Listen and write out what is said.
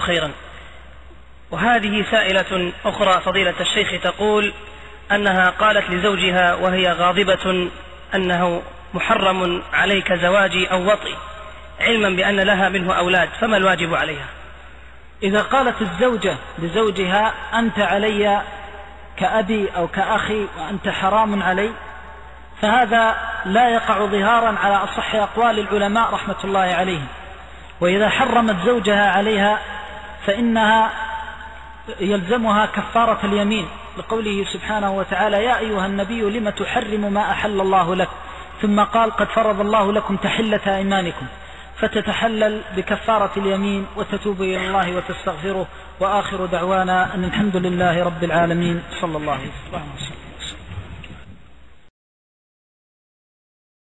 خيرا. وهذه سائلة أخرى فضيلة الشيخ تقول أنها قالت لزوجها وهي غاضبة أنه محرم عليك زواجي أو وطئي، علما بأن لها منه أولاد، فما الواجب عليها؟ إذا قالت الزوجة لزوجها أنت علي كأبي أو كأخي وأنت حرام علي، فهذا لا يقع ظهارا على أصح أقوال العلماء رحمة الله عليهم. وإذا حرمت زوجها عليها فإنها يلزمها كفارة اليمين، لقوله سبحانه وتعالى: يا أيها النبي لم تحرم ما أحل الله لك، ثم قال: قد فرض الله لكم تحلة أيمانكم، فتتحلل بكفارة اليمين وتتوب إلى الله وتستغفره. وآخر دعوانا أن الحمد لله رب العالمين، صلى الله عليه وسلم.